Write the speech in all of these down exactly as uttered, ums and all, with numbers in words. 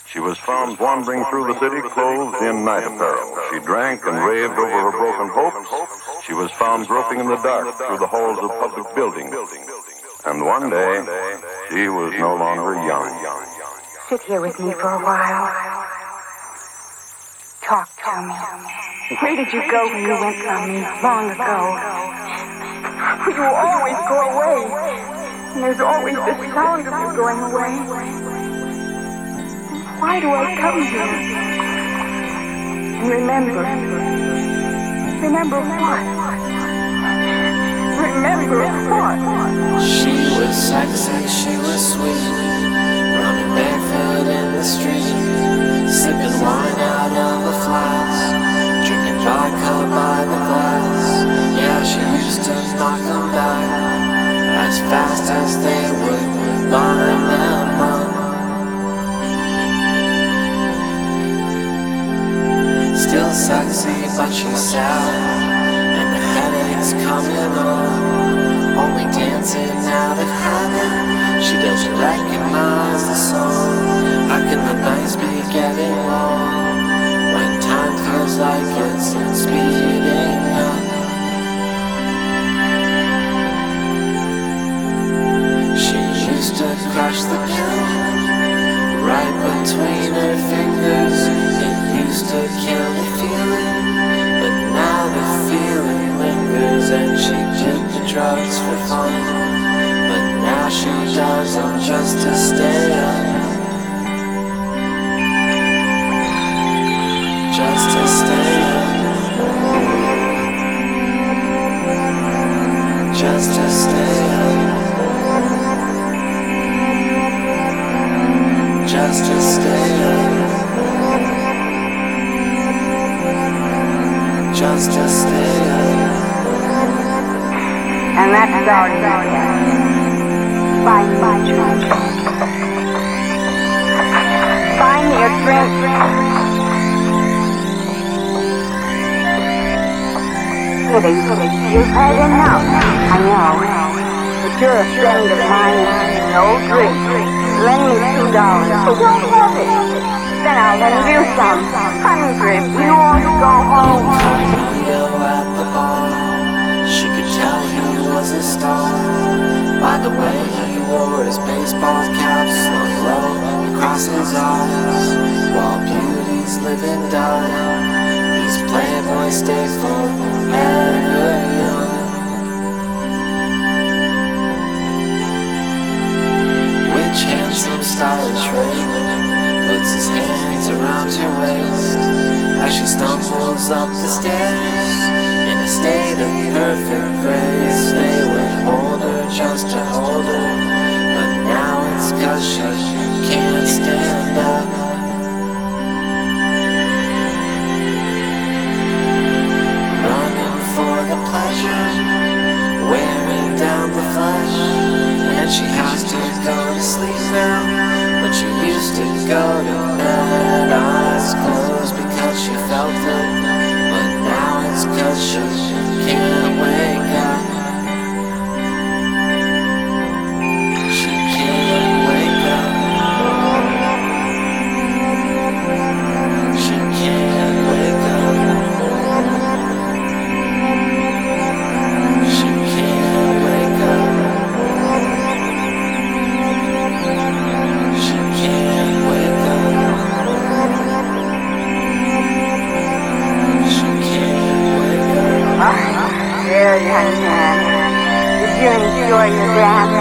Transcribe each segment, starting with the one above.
She was found wandering through the city clothed in night apparel. She drank and raved over her broken hopes. She was found groping in the dark through the halls of public buildings. And one day, she was no longer young. Sit here with me for a while. Talk to me. Where did you go when you went from me long ago? You always go away. And there's always the sound of you going away. Why do I come here? And remember. Remember what? Remember what? She was sexy, she was sweet, running barefoot in the street, sipping wine out of a flask, drinking vodka by the glass. Yeah, she used to knock them back as fast as they would line them up. Still sexy, but she's sad, and the headache's coming on. Only dancing out of habit, she doesn't recognize the song. How can the nights be getting long when time feels like it's speeding up? She used to crush the pill right between her fingers. It used to kill the feeling, but now the feeling lingers. And she did the drugs for fun, but now she does them just to stay up, just to stay up, just to stay up, just to stay up, just to stay up. And that's all you get. Buy me a drink. Buy me a drink. Kitty, you've had enough. I know. But you're a friend of mine. No drink. Lend me two dollars. I don't have it. Then I'll lend you some. Hundred. You want to go home? At the bar, she could tell he was a star by the way he wore his baseball cap slung low across his eyes. While beauties live and die, these playboys stay forever young. Which handsome stylish ring puts his hands around your waist as she stumbles up the stairs in a state of perfect grace. They would hold her just to hold her, but now it's cause she can't stand up. Running for the pleasure, wearing down the flesh, and she has to go to sleep now, but she used to go to bed eyes closed because she felt it, but now it's cause she can't wake up. She can't wake up. She can't wake up. She can't wake up. She can't wake up. She can't wake up. Oh, there, young man. Did you enjoy your dance?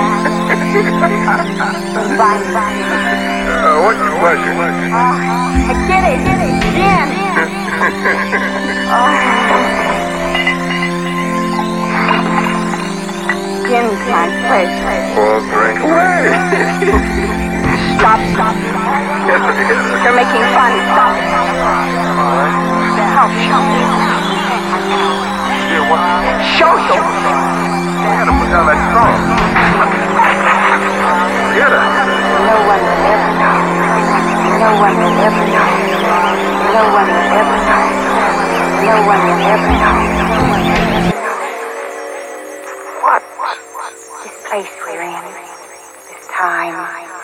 Bye, bye. Uh, what's your pleasure? Oh, get it, get it, Jim. Oh. Jim's my pleasure. Well, drink away. Stop, stop. You're making fun. Stop. Help, show me. Yeah, what? Show you. I gotta put down that song. Get it. No one will ever know. No one will ever know. No one will ever know. No one will ever know. What? This place we're in, this time.